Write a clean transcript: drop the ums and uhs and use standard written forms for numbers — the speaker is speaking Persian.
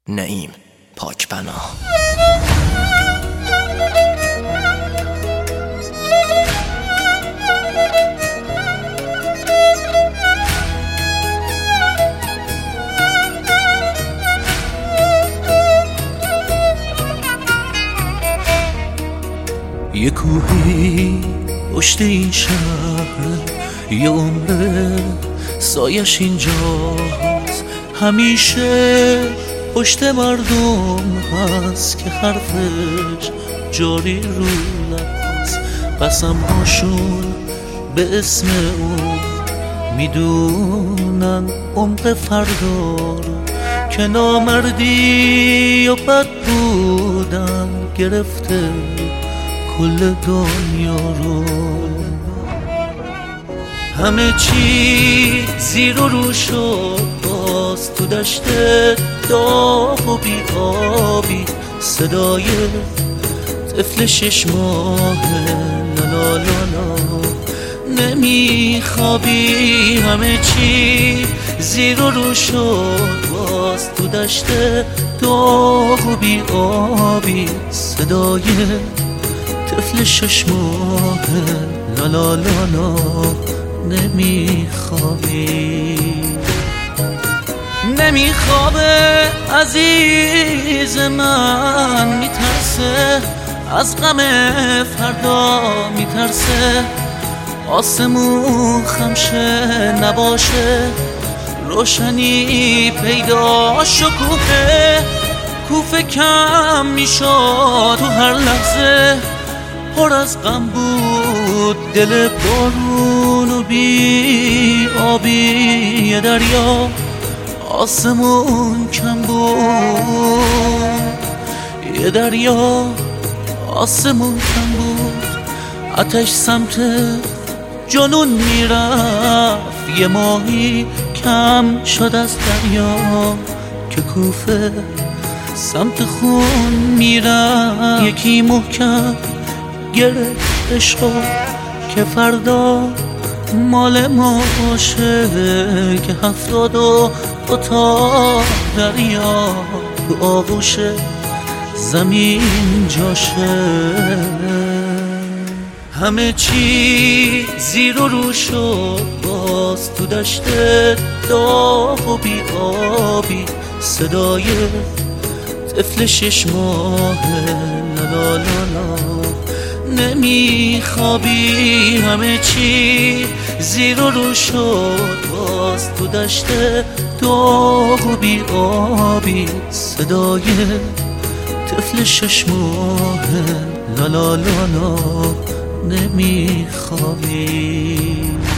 نعیم پاکبنا. یه کوهی پشت این شهر، یه عمر سایش اینجاست. همیشه پشت مردم هست که حرفش جاری رو لباست. قسمهاشون به اسم اون میدونن عمق فردا رو، که نامردی و بد بودن گرفته کل دنیا رو. همه چی زیر و رو شد باز تو دشت داغ و بی‌آبی. صدای طفل 6 ماهه لا لا لا نمیخوابی. همه چی زیر و رو شد باز تو دشت داغ و بی‌آبی. صدای طفل 6 ماهه لا لا لا لا نمیخوابی. نمیخوابه عزیز من، میترسه از غم فردا، میترسه آسمون خمشه نباشه، روشنی پیدا شکوفه کوفه کم میشد تو هر لحظه. پر از غم بود دل بارون و بی آبی. یه دریا آسمون کم بود، یه دریا آسمون کم بود. آتش سمت جنون میرفت، یه ماهی کم شد از دریا که کوفه سمت خون میرفت. یکی محکم گرفت عشقو که فردا مال ما باشه، که 72 تا دریا تو آغوش زمین جاشه. همه چی زیر و رو شد باز تو دشت داغ و بی‌آبی. صدای طفل 6 ماهه لا لا لا لا نمیخوابی. همه چی زیر و رو شد باز تو دشت داغ و بی‌آبی. صدای طفل 6 ماهه لا لا لا لا نمیخوابی.